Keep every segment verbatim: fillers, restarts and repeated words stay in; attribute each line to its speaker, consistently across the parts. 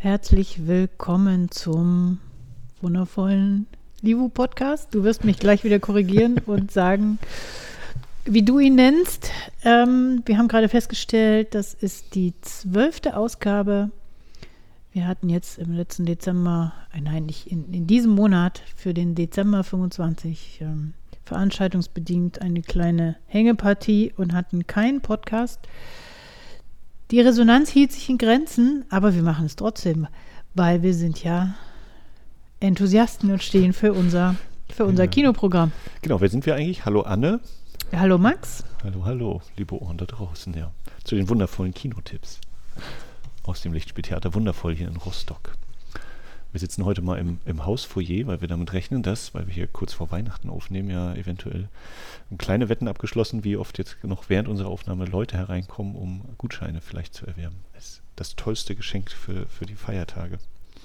Speaker 1: Herzlich willkommen zum wundervollen Livu-Podcast. Du wirst mich gleich wieder korrigieren und sagen, wie du ihn nennst. Ähm, wir haben gerade festgestellt, das ist die zwölfte Ausgabe. Wir hatten jetzt im letzten Dezember, nein, nicht in, in diesem Monat für den Dezember fünfundzwanzig ähm, veranstaltungsbedingt eine kleine Hängepartie und hatten keinen Podcast. Die Resonanz hielt sich in Grenzen, aber wir machen es trotzdem, weil wir sind ja Enthusiasten und stehen für unser, für unser ja. Kinoprogramm.
Speaker 2: Genau, wer sind wir eigentlich? Hallo Anne.
Speaker 1: Ja, hallo Max.
Speaker 2: Hallo, hallo, liebe Ohren da draußen, ja. Zu den wundervollen Kinotipps aus dem Lichtspieltheater, wundervoll hier in Rostock. Wir sitzen heute mal im, im Hausfoyer, weil wir damit rechnen, dass, weil wir hier kurz vor Weihnachten aufnehmen, ja eventuell kleine Wetten abgeschlossen, wie oft jetzt noch während unserer Aufnahme Leute hereinkommen, um Gutscheine vielleicht zu erwerben. Das ist das tollste Geschenk für, für die Feiertage.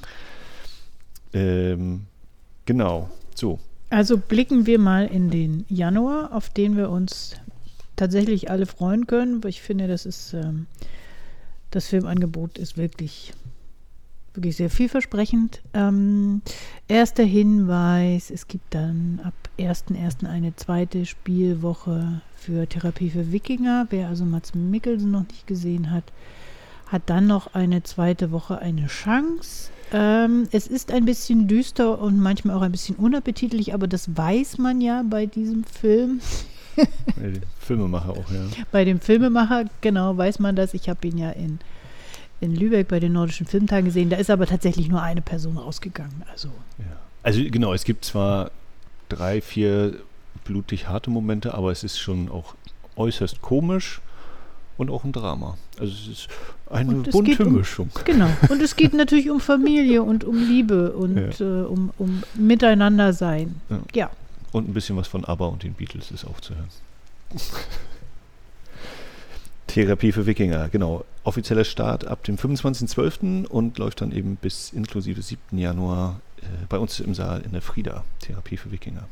Speaker 2: Ähm, genau, so.
Speaker 1: Also blicken wir mal in den Januar, auf den wir uns tatsächlich alle freuen können. Ich finde, das ist, ähm, das Filmangebot ist wirklich... Wirklich sehr vielversprechend. Ähm, erster Hinweis, es gibt dann ab ersten ersten eine zweite Spielwoche für Therapie für Wikinger. Wer also Mads Mikkelsen noch nicht gesehen hat, hat dann noch eine zweite Woche eine Chance. Ähm, es ist ein bisschen düster und manchmal auch ein bisschen unappetitlich, aber das weiß man ja bei diesem Film.
Speaker 2: Bei dem Filmemacher auch, ja.
Speaker 1: Bei dem Filmemacher, genau, weiß man das. Ich habe ihn ja in in Lübeck bei den Nordischen Filmtagen gesehen. Da ist aber tatsächlich nur eine Person rausgegangen. Also,
Speaker 2: ja. also genau, es gibt zwar drei, vier blutig harte Momente, aber es ist schon auch äußerst komisch und auch ein Drama. Also es ist eine bunte
Speaker 1: um,
Speaker 2: Mischung.
Speaker 1: Genau. Und es geht natürlich um Familie und um Liebe und ja. äh, um, um Miteinander sein. Ja. ja.
Speaker 2: Und ein bisschen was von ABBA und den Beatles ist auch zu hören. Therapie für Wikinger, genau. Offizieller Start ab dem fünfundzwanzigsten zwölften und läuft dann eben bis inklusive siebten Januar äh, bei uns im Saal in der Frieda. Therapie für Wikinger.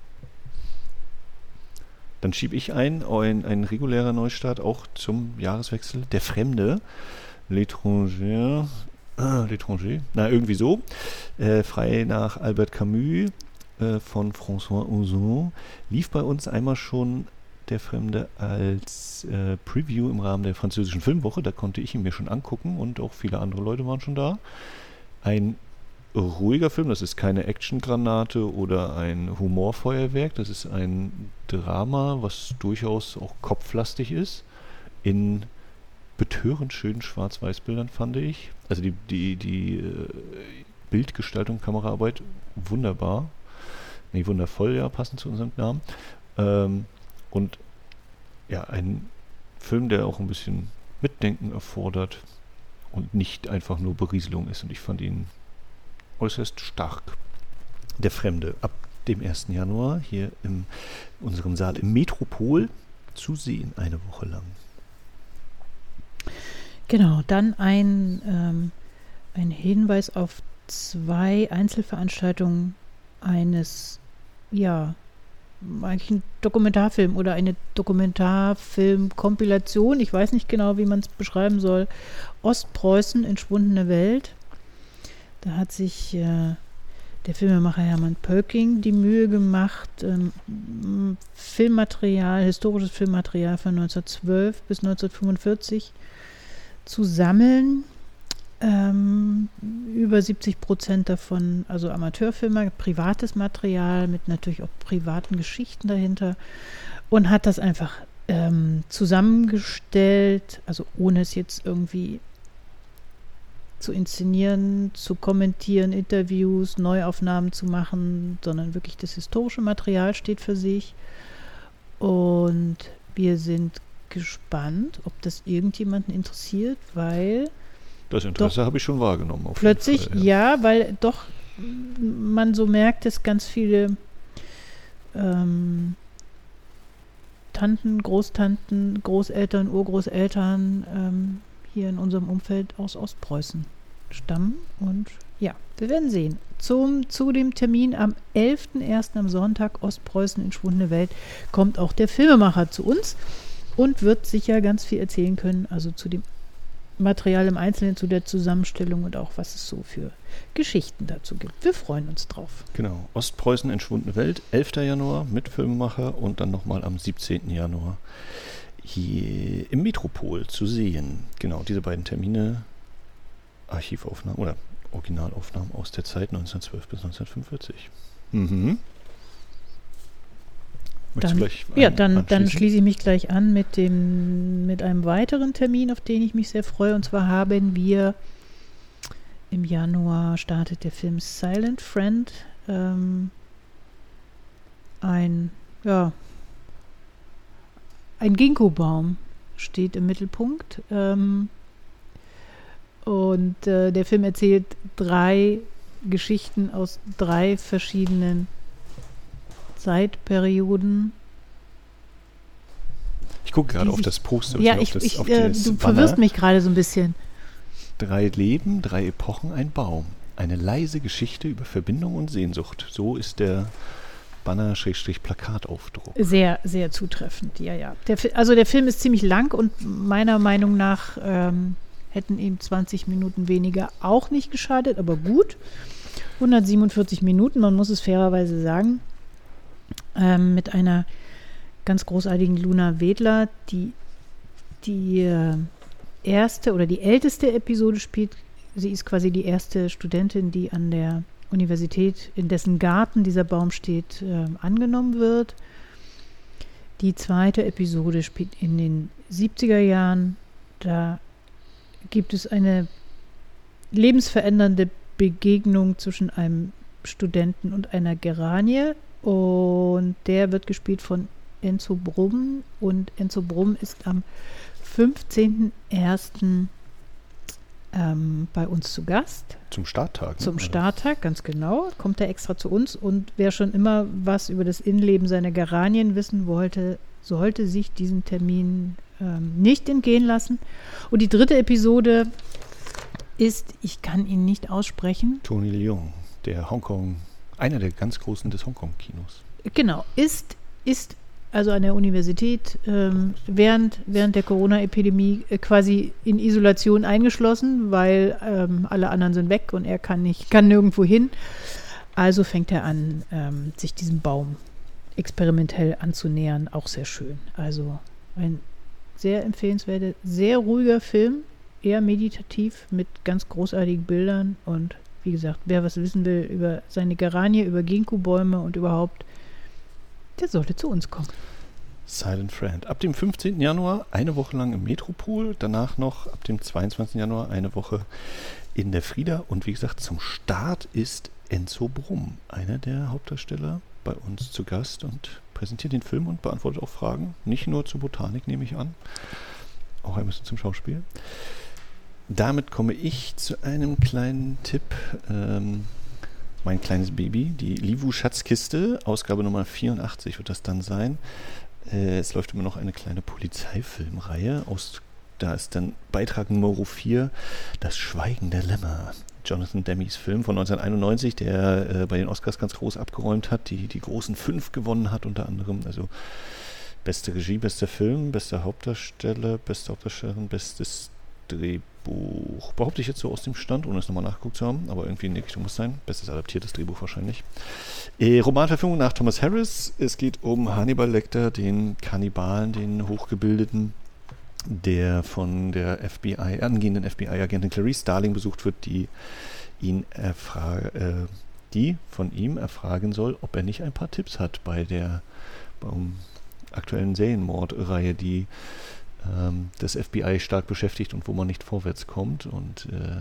Speaker 2: Dann schiebe ich ein, ein, ein regulärer Neustart auch zum Jahreswechsel. Der Fremde, L'étranger, ah, L'étranger, na irgendwie so. Äh, frei nach Albert Camus äh, von François Ozon. Lief bei uns einmal schon Der Fremde als äh, Preview im Rahmen der französischen Filmwoche. Da konnte ich ihn mir schon angucken und auch viele andere Leute waren schon da. Ein ruhiger Film, das ist keine Actiongranate oder ein Humorfeuerwerk, das ist ein Drama, was durchaus auch kopflastig ist, in betörend schönen Schwarz-Weiß-Bildern, fand ich. Also die, die, die äh, Bildgestaltung, Kameraarbeit, wunderbar. Nee, wundervoll, ja, passend zu unserem Namen. Ähm, Und ja, ein Film, der auch ein bisschen Mitdenken erfordert und nicht einfach nur Berieselung ist. Und ich fand ihn äußerst stark. Der Fremde ab dem ersten Januar hier in unserem Saal im Metropol zu sehen, eine Woche lang.
Speaker 1: Genau, dann ein, ähm, ein Hinweis auf zwei Einzelveranstaltungen eines, ja, eigentlich ein Dokumentarfilm oder eine Dokumentarfilm-Kompilation. Ich weiß nicht genau, wie man es beschreiben soll. Ostpreußen, entschwundene Welt. Da hat sich äh, der Filmemacher Hermann Pölking die Mühe gemacht, ähm, Filmmaterial, historisches Filmmaterial von neunzehnhundertzwölf bis neunzehnhundertfünfundvierzig zu sammeln. Ähm, über siebzig Prozent davon, also Amateurfilmer, privates Material mit natürlich auch privaten Geschichten dahinter, und hat das einfach ähm, zusammengestellt, also ohne es jetzt irgendwie zu inszenieren, zu kommentieren, Interviews, Neuaufnahmen zu machen, sondern wirklich das historische Material steht für sich. Und wir sind gespannt, ob das irgendjemanden interessiert, weil
Speaker 2: das Interesse habe ich schon wahrgenommen. Auf
Speaker 1: plötzlich,
Speaker 2: jeden Fall, ja.
Speaker 1: ja, weil doch man so merkt, dass ganz viele ähm, Tanten, Großtanten, Großeltern, Urgroßeltern ähm, hier in unserem Umfeld aus Ostpreußen stammen. Und ja, wir werden sehen. Zum, zu dem Termin am elften ersten am Sonntag, Ostpreußen, entschwundene Welt, kommt auch der Filmemacher zu uns und wird sicher ganz viel erzählen können, also zu dem Material im Einzelnen zu der Zusammenstellung und auch, was es so für Geschichten dazu gibt. Wir freuen uns drauf.
Speaker 2: Genau. Ostpreußen, entschwundene Welt, elfter Januar mit Filmemacher und dann nochmal am siebzehnten Januar hier im Metropol zu sehen. Genau, diese beiden Termine, Archivaufnahmen oder Originalaufnahmen aus der Zeit neunzehnhundertzwölf bis neunzehnhundertfünfundvierzig. Mhm.
Speaker 1: Dann,
Speaker 2: gleich
Speaker 1: ja,
Speaker 2: ein,
Speaker 1: dann, dann schließe ich mich gleich an mit, dem, mit einem weiteren Termin, auf den ich mich sehr freue. Und zwar haben wir im Januar startet der Film Silent Friend. Ähm, ein, ja, ein Ginkgo-Baum steht im Mittelpunkt. Ähm, und äh, der Film erzählt drei Geschichten aus drei verschiedenen Zeitperioden.
Speaker 2: Ich gucke gerade auf das Poster.
Speaker 1: Ja, ich,
Speaker 2: auf das,
Speaker 1: ich,
Speaker 2: auf
Speaker 1: äh,
Speaker 2: das
Speaker 1: du
Speaker 2: Banner.
Speaker 1: verwirrst mich gerade so ein bisschen.
Speaker 2: Drei Leben, drei Epochen, ein Baum. Eine leise Geschichte über Verbindung und Sehnsucht. So ist der Banner-Plakataufdruck.
Speaker 1: Sehr, sehr zutreffend, ja, ja. Der, also der Film ist ziemlich lang und meiner Meinung nach ähm, hätten ihm zwanzig Minuten weniger auch nicht geschadet, aber gut. hundertsiebenundvierzig Minuten, man muss es fairerweise sagen. Ähm, mit einer ganz großartigen Luna Wedler, die die äh, erste oder die älteste Episode spielt. Sie ist quasi die erste Studentin, die an der Universität, in dessen Garten dieser Baum steht, äh, angenommen wird. Die zweite Episode spielt in den siebziger Jahren. Da gibt es eine lebensverändernde Begegnung zwischen einem Studenten und einer Geranie. Und der wird gespielt von Enzo Brumm. Und Enzo Brumm ist am fünfzehnten ersten Ähm, bei uns zu Gast.
Speaker 2: Zum Starttag. Ne?
Speaker 1: Zum Starttag, ganz genau. Kommt er extra zu uns. Und wer schon immer was über das Innenleben seiner Geranien wissen wollte, sollte sich diesen Termin ähm, nicht entgehen lassen. Und die dritte Episode ist, ich kann ihn nicht aussprechen.
Speaker 2: Tony Leung, der Hongkong, einer der ganz großen des Hongkong-Kinos.
Speaker 1: Genau, ist, ist also an der Universität ähm, während, während der Corona-Epidemie äh, quasi in Isolation eingeschlossen, weil ähm, alle anderen sind weg und er kann nicht, kann nirgendwo hin. Also fängt er an, ähm, sich diesem Baum experimentell anzunähern. Auch sehr schön. Also ein sehr empfehlenswerter, sehr ruhiger Film, eher meditativ mit ganz großartigen Bildern. Und wie gesagt, wer was wissen will über seine Geranie, über Ginkgo-Bäume und überhaupt, der sollte zu uns kommen.
Speaker 2: Silent Friend. Ab dem fünfzehnten Januar eine Woche lang im Metropol, danach noch ab dem zweiundzwanzigsten Januar eine Woche in der Frieda. Und wie gesagt, zum Start ist Enzo Brumm, einer der Hauptdarsteller, bei uns zu Gast und präsentiert den Film und beantwortet auch Fragen. Nicht nur zur Botanik, nehme ich an, auch ein bisschen zum Schauspiel. Damit komme ich zu einem kleinen Tipp. Ähm, Mein kleines Baby, die Livu-Schatzkiste, Ausgabe Nummer vierundachtzig wird das dann sein. Äh, es läuft immer noch eine kleine Polizeifilmreihe. Aus, da ist dann Beitrag Nummer vier, Das Schweigen der Lämmer. Jonathan Demme's Film von neunzehnhunderteinundneunzig, der äh, bei den Oscars ganz groß abgeräumt hat, die die großen fünf gewonnen hat, unter anderem. Also beste Regie, bester Film, bester Hauptdarsteller, beste Hauptdarstellerin, bestes Drehbuch. Behaupte ich jetzt so aus dem Stand, ohne es nochmal nachgeguckt zu haben, aber irgendwie in die Richtung muss sein. Bestes adaptiertes Drehbuch wahrscheinlich. Äh, Romanverfilmung nach Thomas Harris. Es geht um Hannibal Lecter, den Kannibalen, den Hochgebildeten, der von der F B I, angehenden F B I-Agentin Clarice Starling besucht wird, die ihn erfra- äh, die von ihm erfragen soll, ob er nicht ein paar Tipps hat bei der beim aktuellen Serienmordreihe, die ähm, das F B I stark beschäftigt und wo man nicht vorwärts kommt. Und äh,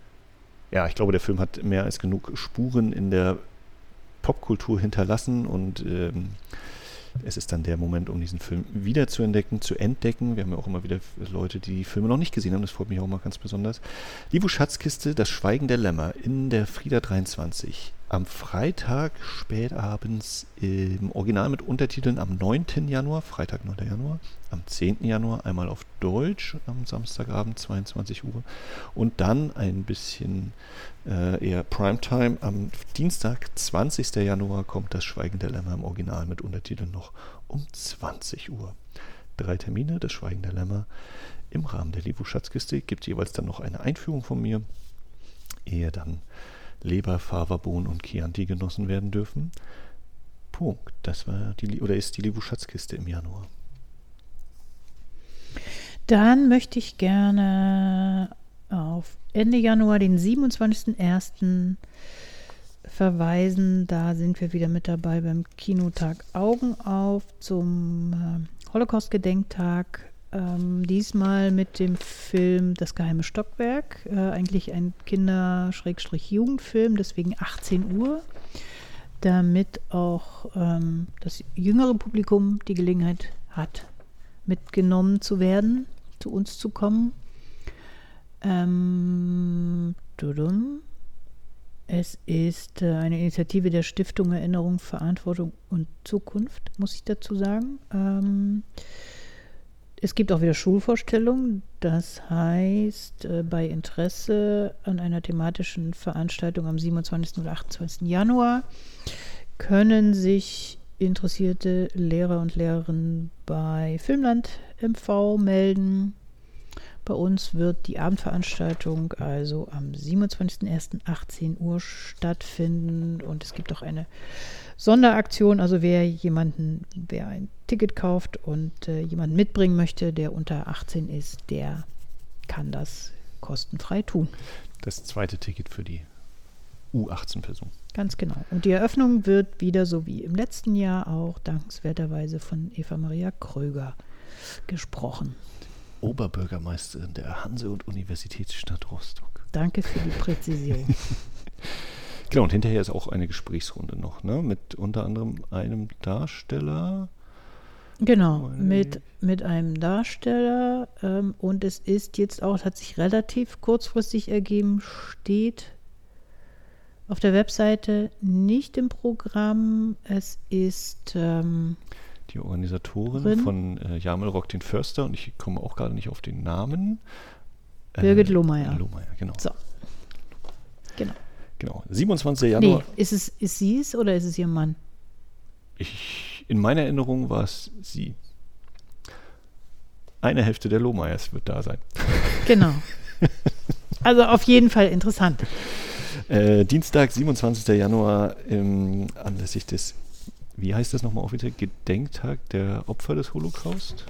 Speaker 2: ja, ich glaube, der Film hat mehr als genug Spuren in der Popkultur hinterlassen und ähm, es ist dann der Moment, um diesen Film wieder zu entdecken, zu entdecken. Wir haben ja auch immer wieder Leute, die die Filme noch nicht gesehen haben. Das freut mich auch mal ganz besonders. Livu Schatzkiste, Das Schweigen der Lämmer in der Frieda dreiundzwanzig. Am Freitag spätabends im Original mit Untertiteln am neunten Januar, Freitag neunten Januar, am zehnten Januar einmal auf Deutsch, am Samstagabend zweiundzwanzig Uhr und dann ein bisschen äh, eher Primetime. Am Dienstag, zwanzigsten Januar, kommt Das Schweigen der Lämmer im Original mit Untertiteln noch um zwanzig Uhr. drei Termine, das Schweigen der Lämmer. Im Rahmen der Livu-Schatzkiste gibt es jeweils dann noch eine Einführung von mir, ehe dann Leber, Fava, Bohnen und Chianti genossen werden dürfen. Punkt. Das war die, oder ist die Livu-Schatzkiste im Januar.
Speaker 1: Dann möchte ich gerne auf Ende Januar, den siebenundzwanzigsten ersten verweisen. Da sind wir wieder mit dabei beim Kinotag Augen auf zum äh, Holocaust-Gedenktag. Ähm, diesmal mit dem Film Das geheime Stockwerk. Äh, eigentlich ein Kinder-Jugendfilm, deswegen achtzehn Uhr. Damit auch ähm, das jüngere Publikum die Gelegenheit hat, mitgenommen zu werden, zu uns zu kommen. Ähm, es ist äh, eine Initiative der Stiftung Erinnerung, Verantwortung und Zukunft, muss ich dazu sagen. Ähm, es gibt auch wieder Schulvorstellungen, das heißt, äh, bei Interesse an einer thematischen Veranstaltung am siebenundzwanzigsten oder achtundzwanzigsten Januar können sich interessierte Lehrer und Lehrerinnen bei Filmland M V melden. Bei uns wird die Abendveranstaltung also am siebenundzwanzigsten ersten achtzehn Uhr stattfinden und es gibt auch eine Sonderaktion, also wer jemanden, wer ein Ticket kauft und äh, jemanden mitbringen möchte, der unter achtzehn ist, der kann das kostenfrei tun.
Speaker 2: Das zweite Ticket für die U achtzehn Person.
Speaker 1: Ganz genau. Und die Eröffnung wird wieder so wie im letzten Jahr auch dankenswerterweise von Eva Maria Kröger gesprochen.
Speaker 2: Oberbürgermeisterin der Hanse- und Universitätsstadt Rostock.
Speaker 1: Danke für die Präzisierung.
Speaker 2: Genau, und hinterher ist auch eine Gesprächsrunde noch, ne? Mit unter anderem einem Darsteller.
Speaker 1: Genau, mit, mit einem Darsteller. Ähm, und es ist jetzt auch, es hat sich relativ kurzfristig ergeben, steht auf der Webseite nicht im Programm. Es ist ähm,
Speaker 2: die Organisatorin
Speaker 1: drin.
Speaker 2: von äh, Jamel Rock den Förster und ich komme auch gerade nicht auf den Namen. Äh,
Speaker 1: Birgit Lohmeier.
Speaker 2: Lohmeier, genau.
Speaker 1: So. Genau.
Speaker 2: Genau. siebenundzwanzigsten Januar.
Speaker 1: Nee, ist es ist sie es oder ist es ihr Mann?
Speaker 2: Ich, in meiner Erinnerung war es sie. Eine Hälfte der Lohmeiers wird da sein.
Speaker 1: Genau. Also auf jeden Fall interessant.
Speaker 2: Äh, Dienstag, siebenundzwanzigsten Januar, ähm, anlässlich des, wie heißt das nochmal offiziell, Gedenktag der Opfer des Holocaust.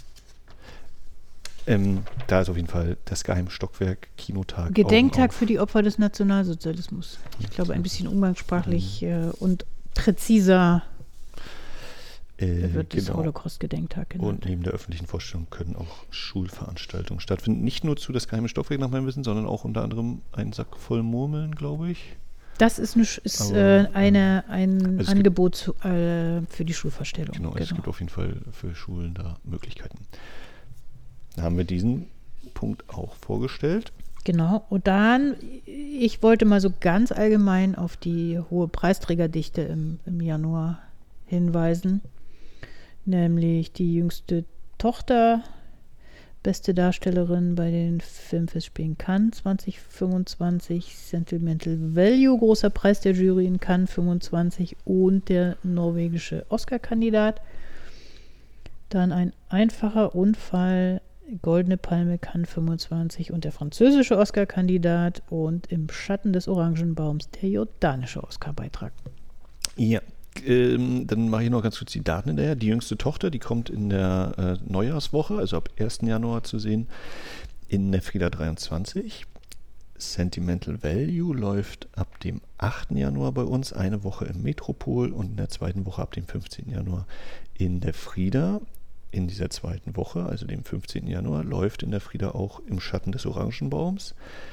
Speaker 2: Ähm, da ist auf jeden Fall das geheime Stockwerk, Kinotag.
Speaker 1: Gedenktag für die Opfer des Nationalsozialismus. Ich glaube, ein bisschen umgangssprachlich mhm. äh, und präziser äh, wird genau. Das Holocaust-Gedenktag genannt.
Speaker 2: Und neben der öffentlichen Vorstellung können auch Schulveranstaltungen stattfinden. Nicht nur zu das geheime Stockwerk nach meinem Wissen, sondern auch unter anderem ein Sack voll Murmeln, glaube ich.
Speaker 1: Das ist, eine, ist Aber, äh, eine, ein also Angebot zu, äh, für die Schulvorstellung.
Speaker 2: Genau, genau, es gibt auf jeden Fall für Schulen da Möglichkeiten. Da haben wir diesen Punkt auch vorgestellt.
Speaker 1: Genau, und dann, ich wollte mal so ganz allgemein auf die hohe Preisträgerdichte im, im Januar hinweisen. Nämlich die jüngste Tochter, beste Darstellerin bei den Filmfestspielen Cannes zwanzig fünfundzwanzig, Sentimental Value, großer Preis der Jury in Cannes fünfundzwanzig und der norwegische Oscar-Kandidat. Dann ein einfacher Unfall, Goldene Palme Cannes fünfundzwanzig und der französische Oscar-Kandidat und im Schatten des Orangenbaums der jordanische Oscar-Beitrag.
Speaker 2: Ja, ähm, dann mache ich noch ganz kurz die Daten hinterher. Die jüngste Tochter, die kommt in der äh, Neujahrswoche, also ab ersten Januar zu sehen, in der Frida dreiundzwanzig. Sentimental Value läuft ab dem achten Januar bei uns, eine Woche im Metropol und in der zweiten Woche ab dem fünfzehnten Januar in der Frida. In dieser zweiten Woche, also dem fünfzehnten Januar, läuft in der Frida auch im Schatten des Orangenbaums.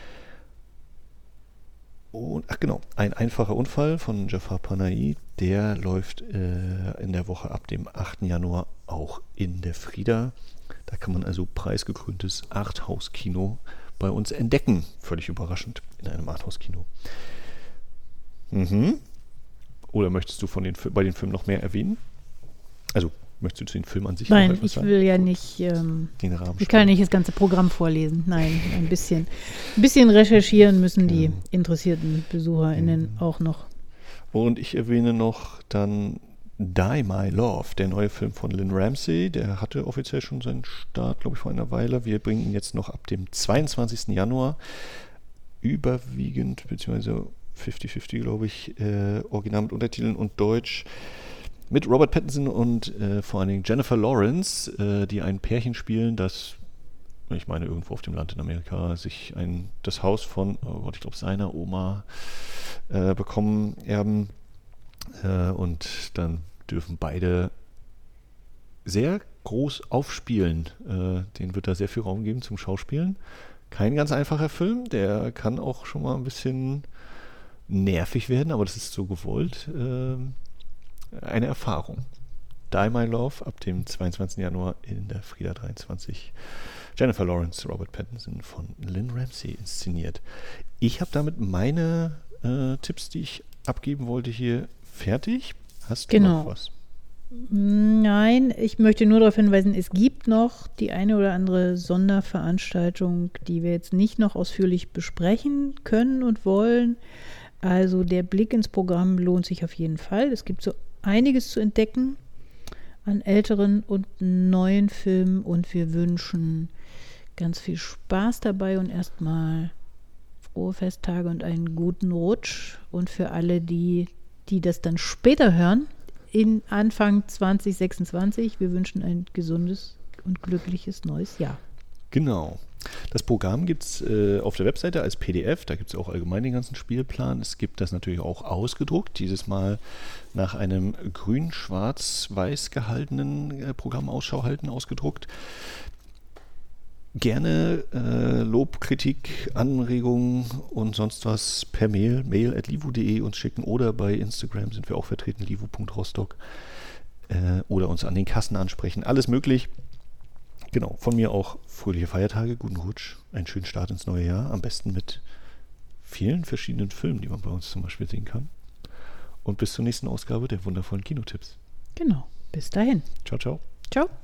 Speaker 2: Und, ach genau, ein einfacher Unfall von Jafar Panahi, der läuft äh, in der Woche ab dem achten Januar auch in der Frida. Da kann man also preisgekröntes Arthouse-Kino bei uns entdecken. Völlig überraschend in einem Arthouse-Kino. Mhm. Oder möchtest du von den, bei den Filmen noch mehr erwähnen? Also möchtest du zu den Filmen an sich
Speaker 1: Nein,
Speaker 2: noch etwas
Speaker 1: ich
Speaker 2: sagen?
Speaker 1: will ja nicht, ähm,
Speaker 2: den Rahmen
Speaker 1: ich kann ja nicht das ganze Programm vorlesen. Nein, ein bisschen, ein bisschen recherchieren müssen die
Speaker 2: ja.
Speaker 1: interessierten BesucherInnen
Speaker 2: ja.
Speaker 1: auch noch.
Speaker 2: Und ich erwähne noch dann Die My Love, der neue Film von Lynn Ramsey. Der hatte offiziell schon seinen Start, glaube ich, vor einer Weile. Wir bringen ihn jetzt noch ab dem zweiundzwanzigsten Januar überwiegend, beziehungsweise fünfzig fünfzig, glaube ich, äh, original mit Untertiteln und Deutsch. Mit Robert Pattinson und äh, vor allen Dingen Jennifer Lawrence, äh, die ein Pärchen spielen, das, ich meine, irgendwo auf dem Land in Amerika, sich ein, das Haus von, oh Gott, ich glaube, seiner Oma äh, bekommen, erben. Äh, und dann dürfen beide sehr groß aufspielen. Äh, denen wird da sehr viel Raum geben zum Schauspielen. Kein ganz einfacher Film, der kann auch schon mal ein bisschen nervig werden, aber das ist so gewollt. Äh, eine Erfahrung. Die My Love ab dem zweiundzwanzigsten Januar in der Frida dreiundzwanzig. Jennifer Lawrence, Robert Pattinson von Lynn Ramsey inszeniert. Ich habe damit meine äh, Tipps, die ich abgeben wollte, hier fertig. Hast du
Speaker 1: Genau.
Speaker 2: noch was?
Speaker 1: Nein, ich möchte nur darauf hinweisen, es gibt noch die eine oder andere Sonderveranstaltung, die wir jetzt nicht noch ausführlich besprechen können und wollen. Also der Blick ins Programm lohnt sich auf jeden Fall. Es gibt so einiges zu entdecken an älteren und neuen Filmen und wir wünschen ganz viel Spaß dabei und erstmal frohe Festtage und einen guten Rutsch. Und für alle, die, die das dann später hören, in Anfang zwanzig sechsundzwanzig. Wir wünschen ein gesundes und glückliches neues Jahr.
Speaker 2: Genau. Das Programm gibt es äh, auf der Webseite als P D F. Da gibt es auch allgemein den ganzen Spielplan. Es gibt das natürlich auch ausgedruckt. Dieses Mal nach einem grün-schwarz-weiß gehaltenen äh, Programm Ausschau halten ausgedruckt. Gerne äh, Lob, Kritik, Anregungen und sonst was per Mail, mail at livu punkt de uns schicken oder bei Instagram sind wir auch vertreten, livu punkt rostock äh, oder uns an den Kassen ansprechen. Alles möglich. Genau, von mir auch fröhliche Feiertage, guten Rutsch, einen schönen Start ins neue Jahr, am besten mit vielen verschiedenen Filmen, die man bei uns zum Beispiel sehen kann. Und bis zur nächsten Ausgabe der wundervollen Kinotipps.
Speaker 1: Genau, bis dahin.
Speaker 2: Ciao, ciao.
Speaker 1: Ciao.